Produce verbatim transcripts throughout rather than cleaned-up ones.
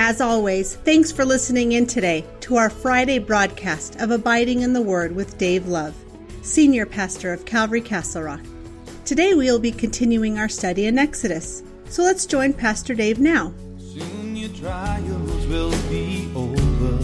As always, thanks for listening in today to our Friday broadcast of Abiding in the Word with Dave Love, Senior Pastor of Calvary Castle Rock. Today we will be continuing our study in Exodus, so let's join Pastor Dave now. Soon your trials will be over.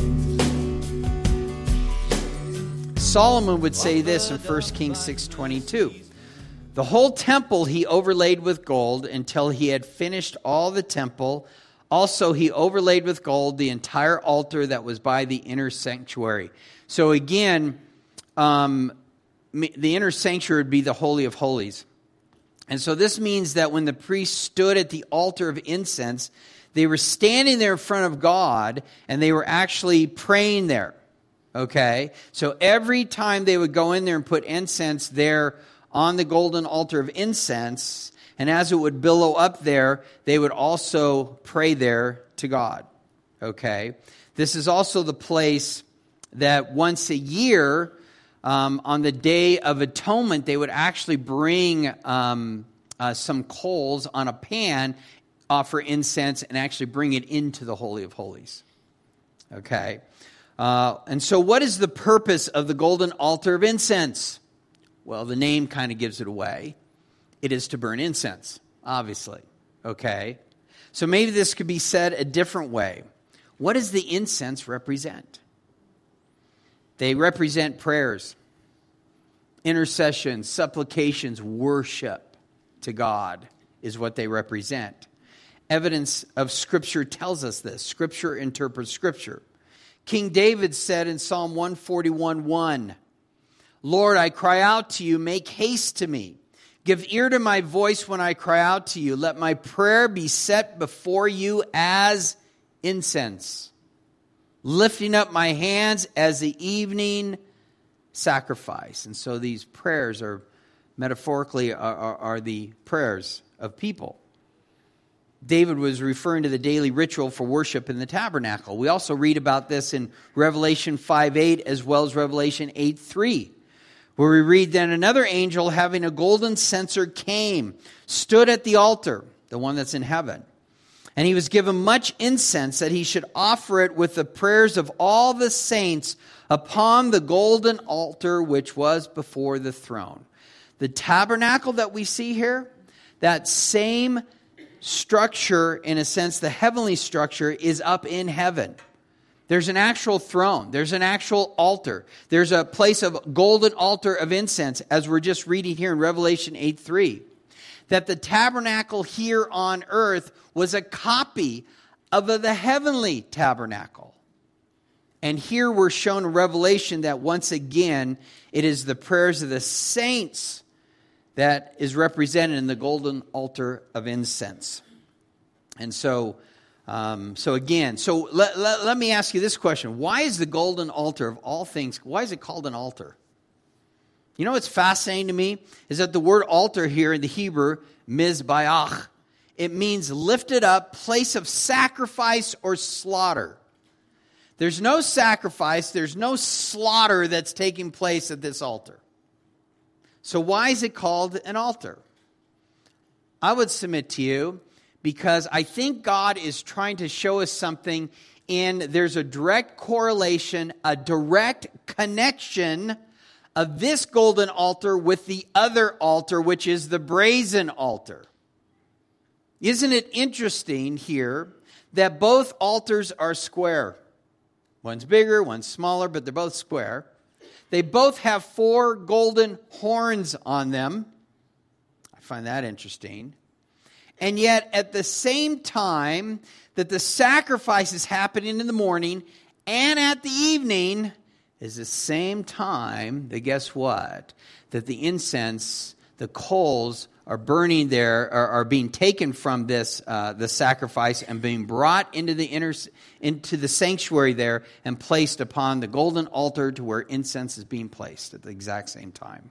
Solomon would say this in First Kings six twenty-two. The whole temple he overlaid with gold until he had finished all the temple. Also, he overlaid with gold the entire altar that was by the inner sanctuary. So again, um, the inner sanctuary would be the Holy of Holies. And so this means that when the priest stood at the altar of incense, they were standing there in front of God, and they were actually praying there. Okay? So every time they would go in there and put incense there on the golden altar of incense, and as it would billow up there, they would also pray there to God. Okay? This is also the place that once a year, um, on the Day of Atonement, they would actually bring um, uh, some coals on a pan, offer incense, and actually bring it into the Holy of Holies. Okay? Uh, and so what is the purpose of the golden altar of incense? Well, the name kind of gives it away. It is to burn incense, obviously. Okay? So maybe this could be said a different way. What does the incense represent? They represent prayers, intercessions, supplications, worship to God is what they represent. Evidence of Scripture tells us this. Scripture interprets Scripture. King David said in Psalm one forty-one one, Lord, I cry out to you, make haste to me. Give ear to my voice when I cry out to you. Let my prayer be set before you as incense, lifting up my hands as the evening sacrifice. And so these prayers are metaphorically are, are, are the prayers of people. David was referring to the daily ritual for worship in the tabernacle. We also read about this in Revelation five eight as well as Revelation eight three. Where we read, then another angel having a golden censer came, stood at the altar, the one that's in heaven. And he was given much incense that he should offer it with the prayers of all the saints upon the golden altar which was before the throne. The tabernacle that we see here, that same structure, in a sense, the heavenly structure, is up in heaven. There's an actual throne. There's an actual altar. There's a place of golden altar of incense, as we're just reading here in Revelation eight three. That the tabernacle here on earth was a copy of the heavenly tabernacle. And here we're shown in Revelation that once again, it is the prayers of the saints that is represented in the golden altar of incense. And so... Um, so again, so let, let, let me ask you this question. Why is the golden altar of all things, why is it called an altar? You know what's fascinating to me? Is that the word altar here in the Hebrew, mizbeach, it means lifted up, place of sacrifice or slaughter. There's no sacrifice, there's no slaughter that's taking place at this altar. So why is it called an altar? I would submit to you, because I think God is trying to show us something, and there's a direct correlation, a direct connection of this golden altar with the other altar, which is the brazen altar. Isn't it interesting here that both altars are square? One's bigger, one's smaller, but they're both square. They both have four golden horns on them. I find that interesting. And yet, at the same time that the sacrifice is happening in the morning and at the evening is the same time that, guess what? That the incense, the coals are burning there, are, are being taken from this, uh, the sacrifice and being brought into the inner, into the sanctuary there and placed upon the golden altar to where incense is being placed at the exact same time.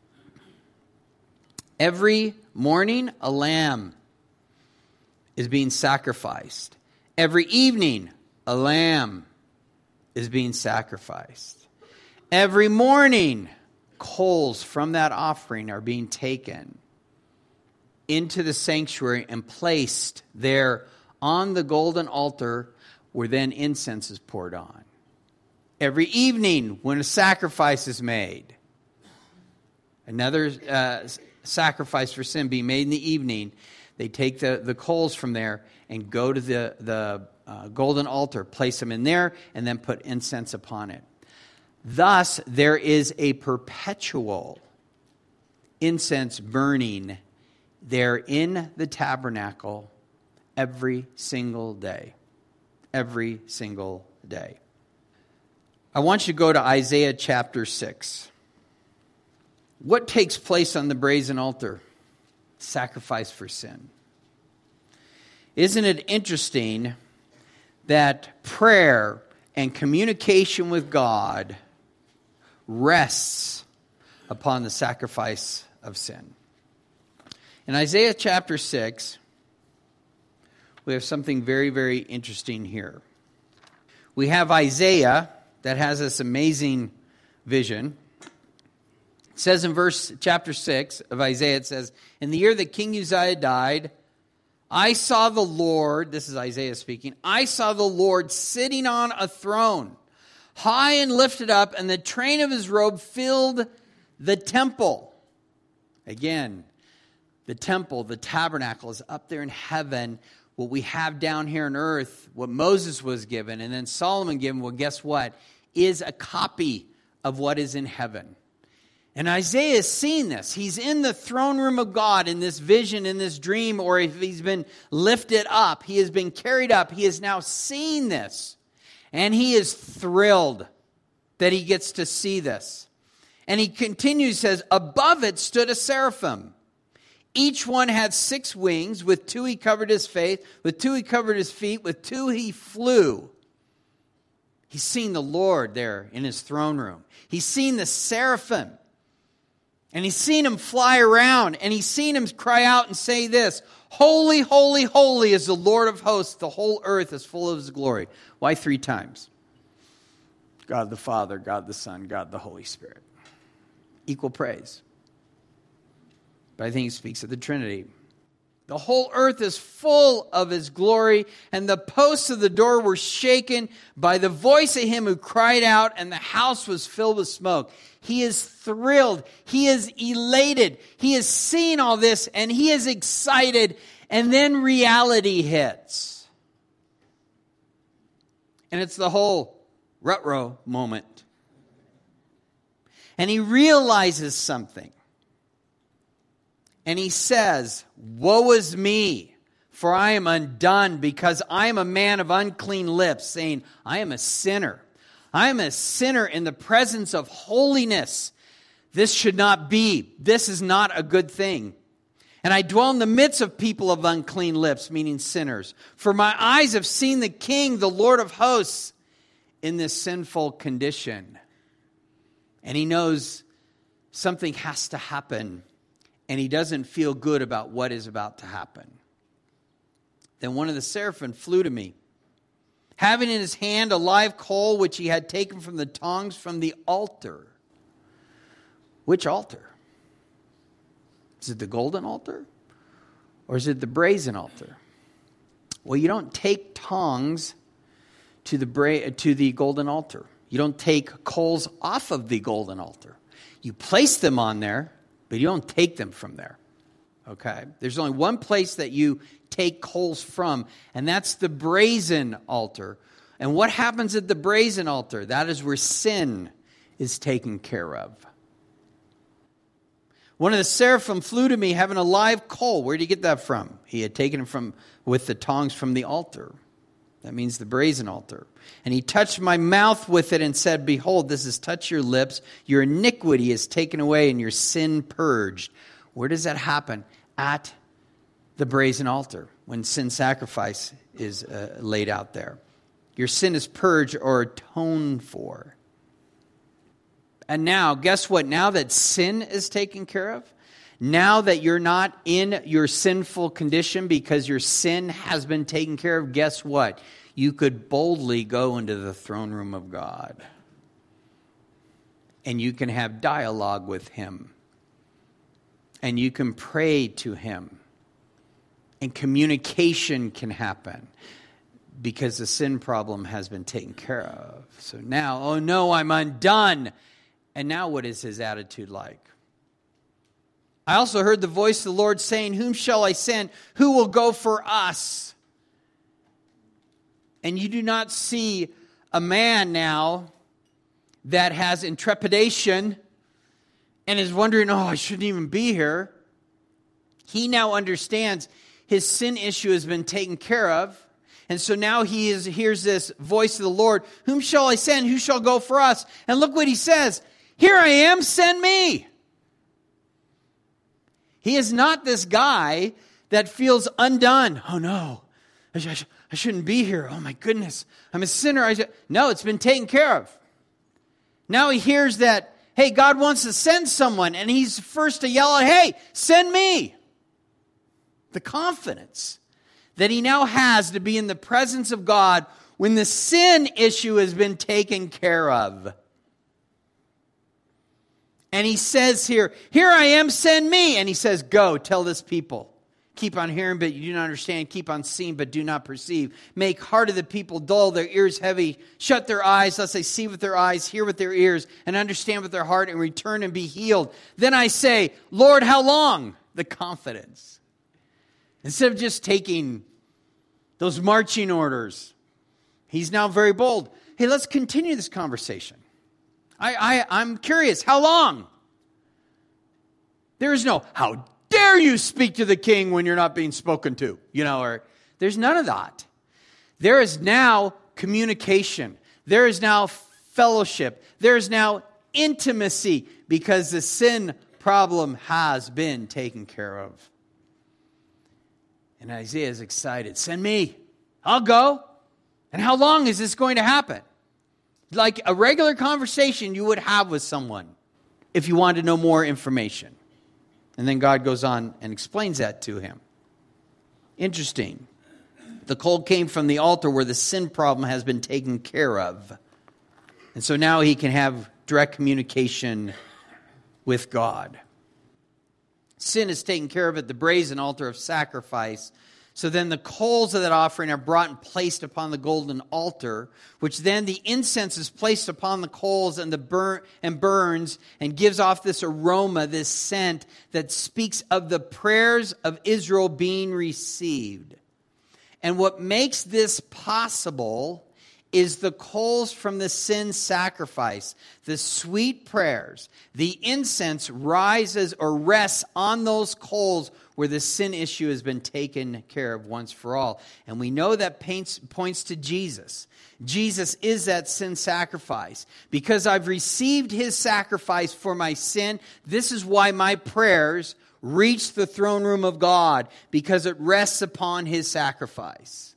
Every morning, a lamb is being sacrificed. Every evening, a lamb is being sacrificed. Every morning, coals from that offering are being taken into the sanctuary and placed there on the golden altar where then incense is poured on. Every evening when a sacrifice is made, another uh, sacrifice for sin being made in the evening, they take the, the coals from there and go to the, the uh, golden altar, place them in there, and then put incense upon it. Thus, there is a perpetual incense burning there in the tabernacle every single day. Every single day. I want you to go to Isaiah chapter six. What takes place on the brazen altar? Sacrifice for sin. Isn't it interesting that prayer and communication with God rests upon the sacrifice of sin? In Isaiah chapter six, we have something very, very interesting here. We have Isaiah that has this amazing vision. It says in verse chapter six of Isaiah, it says, in the year that King Uzziah died, I saw the Lord, this is Isaiah speaking, I saw the Lord sitting on a throne, high and lifted up, and the train of his robe filled the temple. Again, the temple, the tabernacle is up there in heaven. What we have down here on earth, what Moses was given, and then Solomon given, well, guess what? Is a copy of what is in heaven. And Isaiah has seen this. He's in the throne room of God in this vision, in this dream, or if he's been lifted up, he has been carried up. He has now seen this. And he is thrilled that he gets to see this. And he continues, says, above it stood a seraphim. Each one had six wings. With two he covered his face. With two he covered his feet. With two he flew. He's seen the Lord there in his throne room. He's seen the seraphim. And he's seen him fly around. And he's seen him cry out and say this, holy, holy, holy is the Lord of hosts. The whole earth is full of his glory. Why three times? God the Father, God the Son, God the Holy Spirit. Equal praise. But I think he speaks of the Trinity. The whole earth is full of his glory, and the posts of the door were shaken by the voice of him who cried out, and the house was filled with smoke. He is thrilled. He is elated. He has seen all this, and he is excited. And then reality hits. And it's the whole rut-row moment. And he realizes something. And he says, woe is me, for I am undone, because I am a man of unclean lips, saying, I am a sinner. I am a sinner in the presence of holiness. This should not be. This is not a good thing. And I dwell in the midst of people of unclean lips, meaning sinners. For my eyes have seen the King, the Lord of hosts, in this sinful condition. And he knows something has to happen. And he doesn't feel good about what is about to happen. Then one of the seraphim flew to me, having in his hand a live coal which he had taken from the tongs from the altar. Which altar? Is it the golden altar? Or is it the brazen altar? Well, you don't take tongs to the bra- to the golden altar. You don't take coals off of the golden altar. You place them on there, but you don't take them from there, okay? There's only one place that you take coals from, and that's the brazen altar. And what happens at the brazen altar? That is where sin is taken care of. One of the seraphim flew to me having a live coal. Where did he get that from? He had taken it from with the tongs from the altar. That means the brazen altar. And he touched my mouth with it and said, behold, this has touched your lips. Your iniquity is taken away and your sin purged. Where does that happen? At the brazen altar, when sin sacrifice is uh, laid out there. Your sin is purged or atoned for. And now, guess what? Now that sin is taken care of, now that you're not in your sinful condition because your sin has been taken care of, guess what? You could boldly go into the throne room of God. And you can have dialogue with him. And you can pray to him. And communication can happen. because the sin problem has been taken care of. So now, oh no, I'm undone. And now what is his attitude like? I also heard the voice of the Lord saying, whom shall I send? Who will go for us? And you do not see a man now that has intrepidation and is wondering, oh, I shouldn't even be here. He now understands his sin issue has been taken care of. And so now he is, hears this voice of the Lord. Whom shall I send? Who shall go for us? And look what he says. Here I am, send me. He is not this guy that feels undone. Oh no, I, sh- I shouldn't be here. Oh my goodness, I'm a sinner. I sh-. No, it's been taken care of. Now he hears that, hey, God wants to send someone. And he's first to yell out, hey, send me. The confidence that he now has to be in the presence of God when the sin issue has been taken care of. And he says here, here I am, send me. And he says, go, tell this people. Keep on hearing, but you do not understand. Keep on seeing, but do not perceive. Make heart of the people dull, their ears heavy. Shut their eyes, lest they see with their eyes, hear with their ears, and understand with their heart, and return and be healed. Then I say, Lord, how long? The confidence. Instead of just taking those marching orders, he's now very bold. Hey, let's continue this conversation. I, I, I'm curious, how long? There is no, how dare you speak to the king when you're not being spoken to? You know, or there's none of that. There is now communication. There is now fellowship. There is now intimacy because the sin problem has been taken care of. And Isaiah is excited. Send me. I'll go. And how long is this going to happen? Like a regular conversation you would have with someone if you wanted to know more information. And then God goes on and explains that to him. Interesting. The coal came from the altar where the sin problem has been taken care of. And so now he can have direct communication with God. Sin is taken care of at the brazen altar of sacrifice. So then the coals of that offering are brought and placed upon the golden altar, which then the incense is placed upon the coals and the burn and burns and gives off this aroma, this scent that speaks of the prayers of Israel being received. And what makes this possible is the coals from the sin sacrifice, the sweet prayers. The incense rises or rests on those coals where the sin issue has been taken care of once for all. And we know that paints, points to Jesus. Jesus is that sin sacrifice. Because I've received his sacrifice for my sin, this is why my prayers reach the throne room of God, because it rests upon his sacrifice.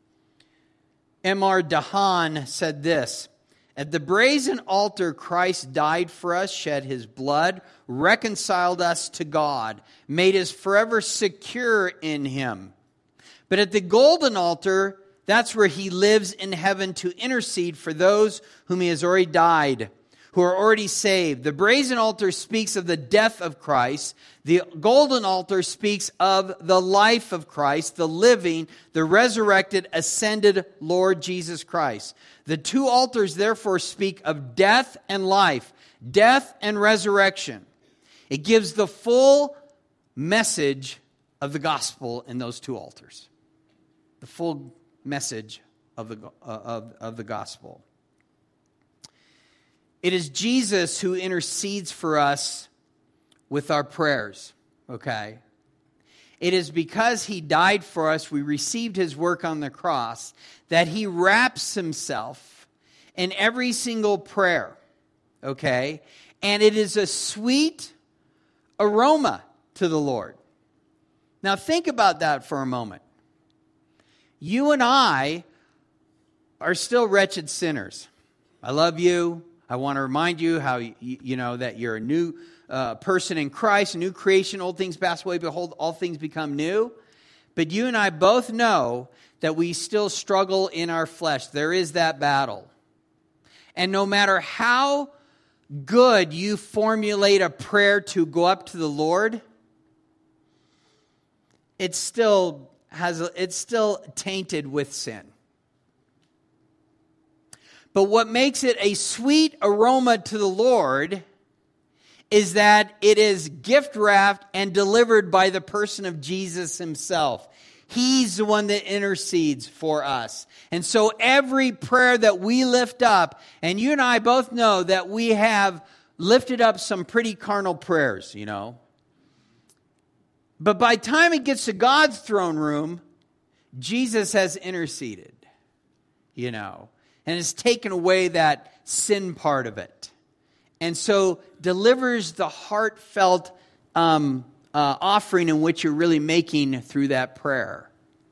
M R Dahan said this, at the brazen altar, Christ died for us, shed his blood, reconciled us to God, made us forever secure in him. But at the golden altar, that's where he lives in heaven to intercede for those whom he has already died, who are already saved. The brazen altar speaks of the death of Christ. The golden altar speaks of the life of Christ, the living, the resurrected, ascended Lord Jesus Christ. The two altars therefore speak of death and life, death and resurrection. It gives the full message of the gospel in those two altars. The full message of the, uh, of, of the gospel. It is Jesus who intercedes for us with our prayers, okay? It is because he died for us, we received his work on the cross, that he wraps himself in every single prayer, okay? And it is a sweet aroma to the Lord. Now think about that for a moment. You and I are still wretched sinners. I love you. I want to remind you how, you, you know, that you're a new uh, person in Christ, a new creation, old things pass away, behold, all things become new. But you and I both know that we still struggle in our flesh. There is that battle. And no matter how good you formulate a prayer to go up to the Lord, it still has, it's still tainted with sin. But what makes it a sweet aroma to the Lord is that it is gift wrapped and delivered by the person of Jesus himself. He's the one that intercedes for us. And so every prayer that we lift up, and you and I both know that we have lifted up some pretty carnal prayers, you know. But by the time it gets to God's throne room, Jesus has interceded, you know, and has taken away that sin part of it. And so delivers the heartfelt um, uh, offering in which you're really making through that prayer.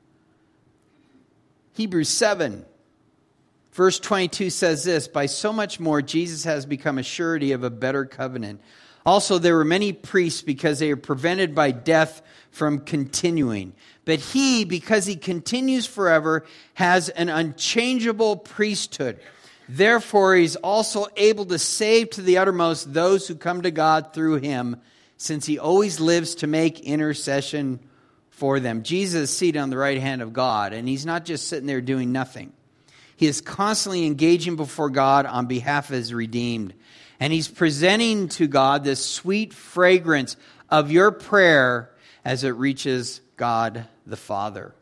Hebrews seven, verse twenty-two says this, by so much more Jesus has become a surety of a better covenant. Also there were many priests because they are prevented by death from continuing. But he, because he continues forever, has an unchangeable priesthood. Therefore, he's also able to save to the uttermost those who come to God through him, since he always lives to make intercession for them. Jesus is seated on the right hand of God, and he's not just sitting there doing nothing. He is constantly engaging before God on behalf of his redeemed. And he's presenting to God this sweet fragrance of your prayer as it reaches God the Father.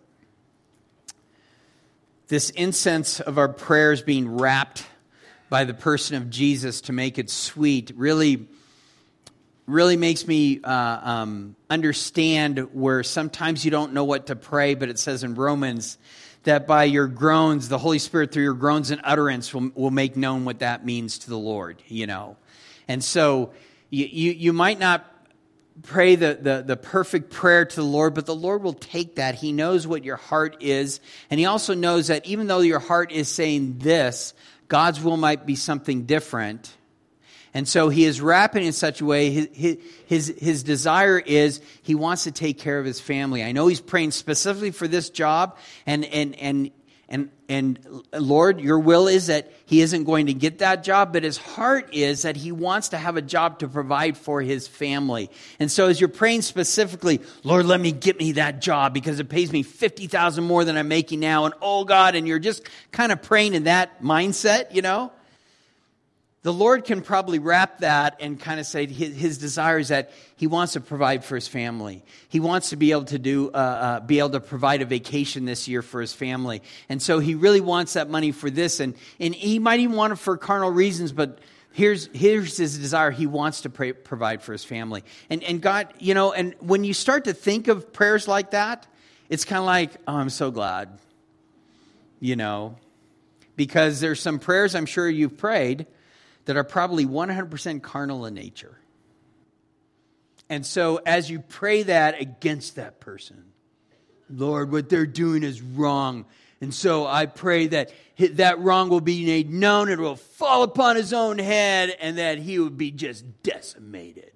This incense of our prayers being wrapped by the person of Jesus to make it sweet really, really makes me uh, um, understand where sometimes you don't know what to pray, but it says in Romans that by your groans, the Holy Spirit through your groans and utterance will, will make known what that means to the Lord, you know. And so you, you, you might not pray the, the, the perfect prayer to the Lord, but the Lord will take that. He knows what your heart is. And he also knows that even though your heart is saying this, God's will might be something different. And so he is wrapping in such a way, his, his, his desire is he wants to take care of his family. I know he's praying specifically for this job, and and and and and Lord, your will is that he isn't going to get that job, but his heart is that he wants to have a job to provide for his family. And so as you're praying specifically, Lord, let me get me that job because it pays me fifty thousand dollars more than I'm making now, and oh God, and you're just kind of praying in that mindset, you know, the Lord can probably wrap that and kind of say his, his desire is that he wants to provide for his family. He wants to be able to do, uh, uh, be able to provide a vacation this year for his family. And so he really wants that money for this. And, and he might even want it for carnal reasons, but here's, here's his desire. He wants to pray, provide for his family. And, and God, you know, and when you start to think of prayers like that, it's kind of like, oh, I'm so glad, you know, because there's some prayers I'm sure you've prayed that are probably one hundred percent carnal in nature. And so as you pray that against that person, Lord, what they're doing is wrong. And so I pray that that wrong will be made known, it will fall upon his own head, and that he would be just decimated.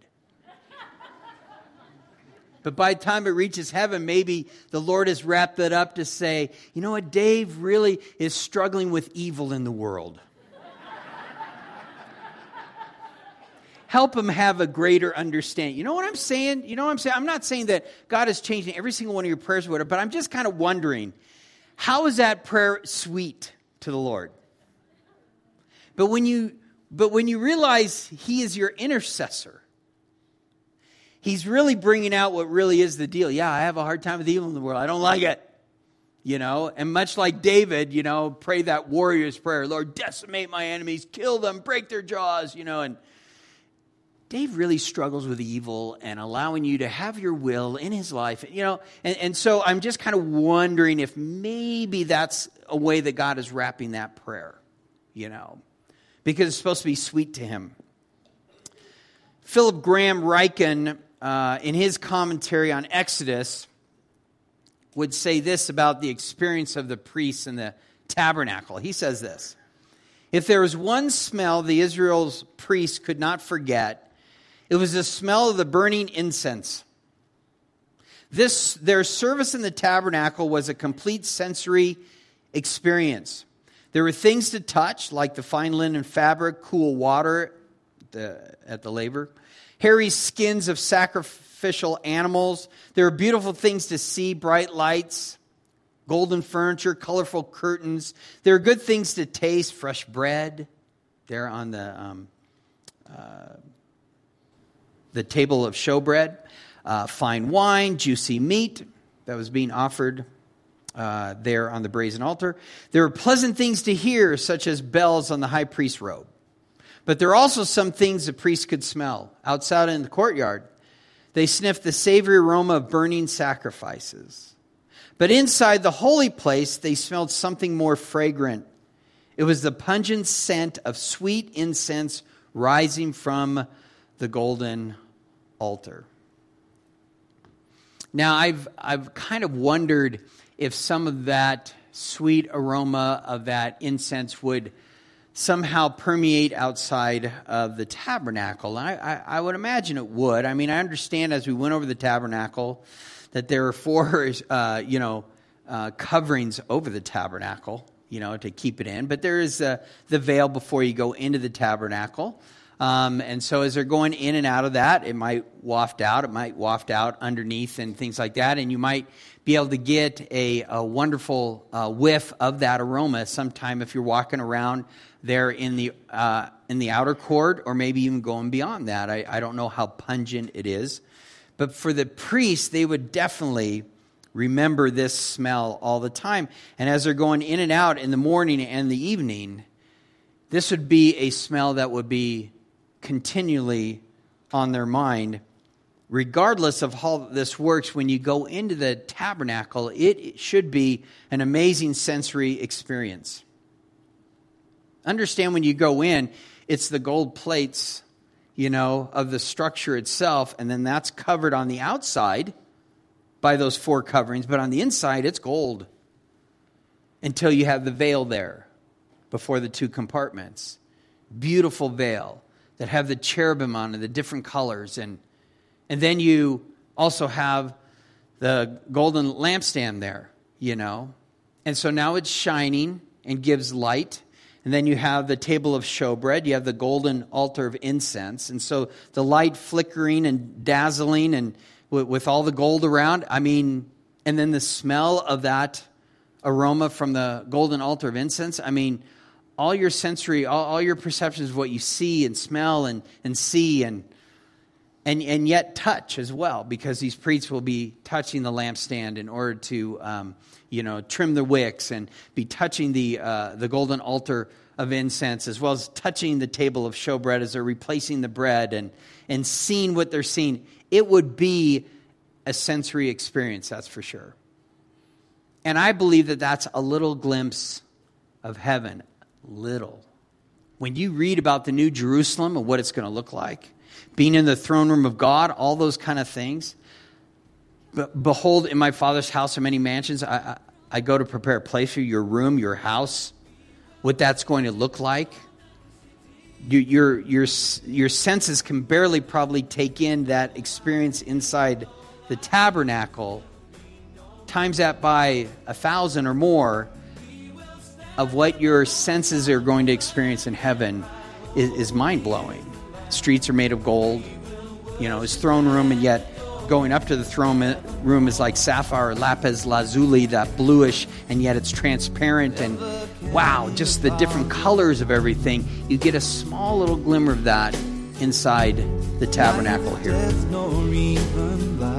But by the time it reaches heaven, maybe the Lord has wrapped that up to say, you know what, Dave really is struggling with evil in the world. Help him have a greater understanding. You know what I'm saying? You know what I'm saying? I'm not saying that God is changing every single one of your prayers or whatever, but I'm just kind of wondering, how is that prayer sweet to the Lord? But when you, but when you realize he is your intercessor, he's really bringing out what really is the deal. Yeah, I have a hard time with evil in the world. I don't like it. You know, and much like David, you know, pray that warrior's prayer. Lord, decimate my enemies, kill them, break their jaws, you know, and Dave really struggles with evil and allowing you to have your will in his life, you know, and, and so I'm just kind of wondering if maybe that's a way that God is wrapping that prayer, you know, because it's supposed to be sweet to him. Philip Graham Ryken, uh, in his commentary on Exodus, would say this about the experience of the priests in the tabernacle. He says this: if there was one smell the Israel's priests could not forget, it was the smell of the burning incense. This, their service in the tabernacle was a complete sensory experience. There were things to touch, like the fine linen fabric, cool water the, at the laver, hairy skins of sacrificial animals. There were beautiful things to see, bright lights. golden furniture, colorful curtains. There are good things to taste, fresh bread there on the um, uh, the table of showbread, uh, fine wine, juicy meat that was being offered uh, there on the brazen altar. There are pleasant things to hear, such as bells on the high priest's robe. But there are also some things the priest could smell. Outside in the courtyard, they sniffed the savory aroma of burning sacrifices. But inside the holy place, they smelled something more fragrant. It was the pungent scent of sweet incense rising from the golden altar. Now, I've I've kind of wondered if some of that sweet aroma of that incense would somehow permeate outside of the tabernacle. And I, I, I would imagine it would. I mean, I understand as we went over the tabernacle that there are four, uh, you know, uh, coverings over the tabernacle, you know, to keep it in. But there is uh, the veil before you go into the tabernacle. Um, and so as they're going in and out of that, it might waft out. It might waft out underneath and things like that. And you might be able to get a, a wonderful uh, whiff of that aroma sometime if you're walking around there in the uh, in the outer court, or maybe even going beyond that. I, I don't know how pungent it is. But for the priests, they would definitely remember this smell all the time. And as they're going in and out in the morning and the evening, this would be a smell that would be continually on their mind. Regardless of how this works, when you go into the tabernacle, it should be an amazing sensory experience. Understand when you go in, it's the gold plates, you know, of the structure itself, and then that's covered on the outside by those four coverings, but on the inside, it's gold until you have the veil there before the two compartments. Beautiful veil that have the cherubim on it, the different colors, and and then you also have the golden lampstand there, you know. And so now it's shining and gives light. And then you have the table of showbread. You have the golden altar of incense. And so the light flickering and dazzling and with, with all the gold around. I mean, and then the smell of that aroma from the golden altar of incense. I mean, all your sensory, all, all your perceptions of what you see and smell and, and see and And and yet touch as well, because these priests will be touching the lampstand in order to, um, you know, trim the wicks and be touching the uh, the golden altar of incense, as well as touching the table of showbread as they're replacing the bread and and seeing what they're seeing. It would be a sensory experience, that's for sure. And I believe that that's a little glimpse of heaven, little. When you read about the New Jerusalem and what it's going to look like, being in the throne room of God, all those kind of things. But behold, in my Father's house are many mansions. I, I, I go to prepare a place for you, your room, your house. What that's going to look like. You, your your your senses can barely probably take in that experience inside the tabernacle. Times that by a thousand or more of what your senses are going to experience in heaven is, is mind-blowing. Streets are made of gold, you know, his throne room, and yet going up to the throne room is like sapphire, lapis lazuli, that bluish, and yet it's transparent, and wow, just the different colors of everything. You get a small little glimmer of that inside the tabernacle here. There's no reason why.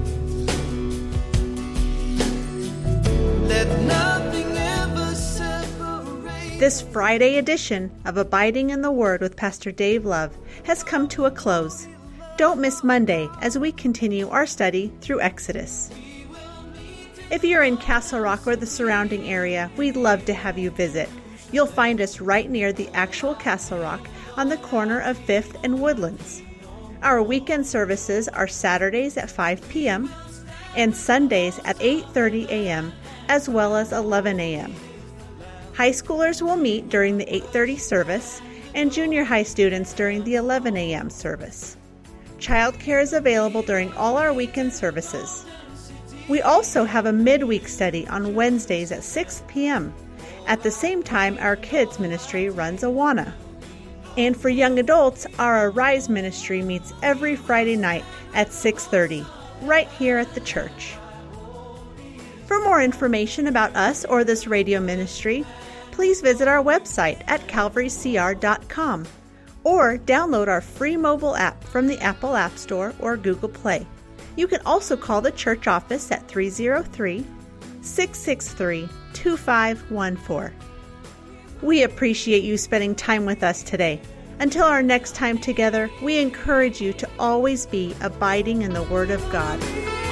Let nothing ever separate. This Friday edition of Abiding in the Word with Pastor Dave Love has come to a close. Don't miss Monday as we continue our study through Exodus. If you're in Castle Rock or the surrounding area, we'd love to have you visit. You'll find us right near the actual Castle Rock on the corner of fifth and Woodlands. Our weekend services are Saturdays at five p.m. and Sundays at eight thirty a.m. as well as eleven a.m. High schoolers will meet during the eight thirty service and junior high students during the eleven a.m. service. Childcare is available during all our weekend services. We also have a midweek study on Wednesdays at six p.m. At the same time, our kids ministry runs Awana. And for young adults, our Arise ministry meets every Friday night at six thirty, right here at the church. For more information about us or this radio ministry, please visit our website at calvary c r dot com or download our free mobile app from the Apple App Store or Google Play. You can also call the church office at three oh three, six six three, two five one four. We appreciate you spending time with us today. Until our next time together, we encourage you to always be abiding in the Word of God.